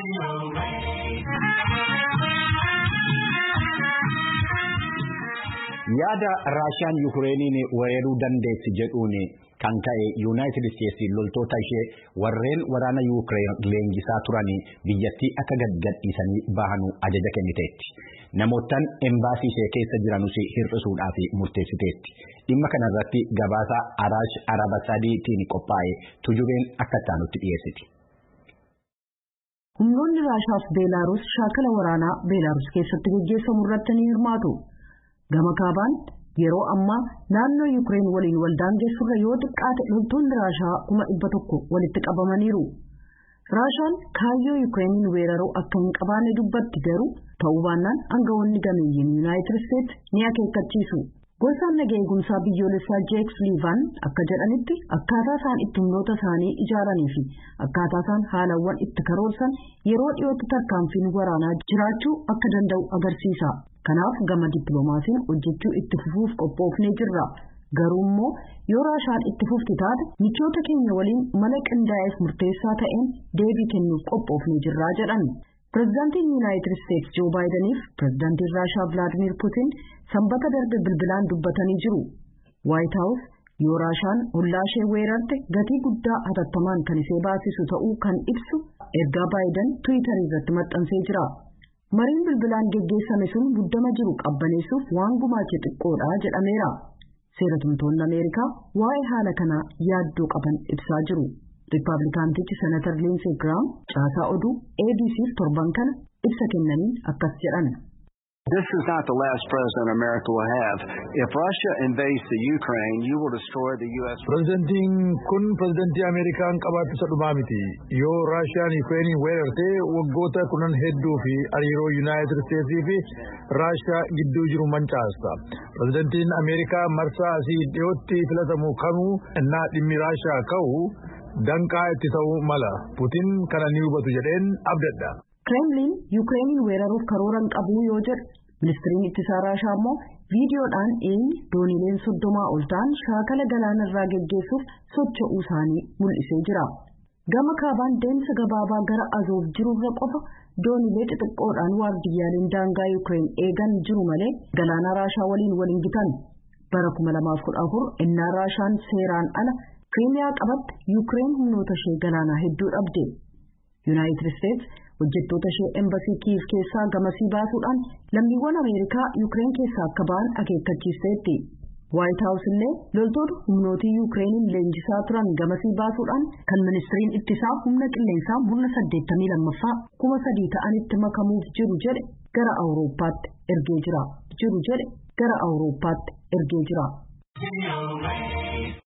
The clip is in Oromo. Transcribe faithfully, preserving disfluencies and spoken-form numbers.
Yaada Raashiyaan Yukireeniin weeraruu dandeessi jedhuun kan ka'e Yuunaayitid Isteetsi loltoota ishee warreen waraana Yukireen leenjisaa turanii biyyattii akka gadhiisanii bahanu ajaja kenniteetti. Namootaan embaasii ishee keessa jiranus hir'isuudhaaf murteessiteetti. Dhimma kanarratti gabaasa Araash Arabasadiitiin qophaa'e tujubeen akka taanutti dhiyeessiti. Humnoonni Raashiyaa fi Beelaaruus shaakala waraanaa Beelaaruus keessatti gaggeeffamu irratti ni hirmaatu. Gama kaabaan yeroo ammaa naannoo Yukireen waliin waldaangeessurra yoo xiqqaate loltoonni Raashiyaa kuma dhibba tokko walitti qabamaniiru. Raashiyaan kaayyoo Yukireeniin weeraruu akka hin qabaanne dubbatti garuu ta'uu baannaan aangawoonni gameeyyiin Yuunaayitid Isteetsi ni akeekkachiisu. Gosaan nagaa eegumsaa biyyoolessaa Jeek Suliivaan akka jedhanitti akkaataa isaan itti humnoota isaanii ijaaranii fi akkaataa isaan haalawwan itti karoorsan yeroo dhiyootti tarkaanfiin waraanaa jiraachuu akka danda'u agarsiisa. Kanaaf gama dippiloomaasiin hojjechuu itti fufuuf qophoofnee jirra. Garuu immoo yoo Raashiyaan itti fufti taate michoota keenya waliin mala qindaa'eef murteessaa ta'een deebii kennuuf qophoofnee jirra jedhan. Pireezidaantiin Yuunaayitid Isteetsi Joo Baayidaniif pireezidaantiin Raashiyaa Vilaadimiir Puutiin sanbata darbe bilbilaan dubbatanii jiru. Waayit Haawus yoo Raashiyaan ollaa ishee weerarte gatii guddaa hatattamaan kan ishee baasisu ta'uu kan ibsu ergaa Baayidan Tiwiitarii irratti maxxansee jira. Mariin bilbilaan geggeessame sun muddama jiru qabbaneessuuf waan gumaache xiqqoodha jedhameera. Seeratumtoonni Ameerikaa waa'ee haala kanaa yaaddoo qaban ibsaa jiru. Riippaabilikaantichi Senatar Liinsee Giraam caasaa oduu A B C'f torban kana ibsa kennaniin akkas jedhan. This is not the last president America will have. If Russia invades the Ukraine, you will destroy the U S. Prezidentiin kun prezidentii Ameerikaan qabaatu isa dhumaa miti. Yoo Raashiyaan Yukireeniin weerarte waggoota kunan hedduu fi hariiroo Yuunaayitid Isteetsii fi Raashiyaa gidduu jiru mancaasa. Prezidentiin Ameerikaa marsaa asii dhiyootti filatamu kamuu innaa dhimmi Raashiyaa ka'u danqaa itti ta'uu mala. Puutiin kana ni hubatu jedheen abdadha. Kremlin Yukireeniin weeraruuf karoora hin qabu yoo jedhu ministiriin ittisaa Raashiyaa immoo viidiyoodhaan eenyu dooniileen soddomaa ol ta'an shaakala galaanarraa geggeessuuf socho'uu isaanii mul'isee jira. Gama kaabaan deemsa gabaabaa gara Azoof jirurra qofa dooniilee xixiqqoodhaan waardiyyaaleen daangaa Yukireen eegan jiru malee galaana Raashiyaa waliin waliin gitan. Bara kuma lamaaf kudha afur innaa Raashiyaan seeraan ala Kiriimiyaa qabatte Yukireen humnoota ishee galaanaa hedduu dhabde. Yuunaayitid Isteetsi hojjettoota ishee embasii Kiiv keessaa gamasii baasuudhaan lammiiwwan Ameerikaa Yukireen keessaa akka ba'an akeekkachiisteetti. Waayit Haawus illee loltoota humnootii Yukireeniin leenjisaa turan gamasii baasuudhaan kan ministiriin ittisaa humna qilleensaa murna saddeettamii lammaffaa kuma sadii ta'anitti makamuuf jiru jedhe gara Awurooppaatti ergee jira. Jiru jedhe gara Awurooppaatti ergee jira.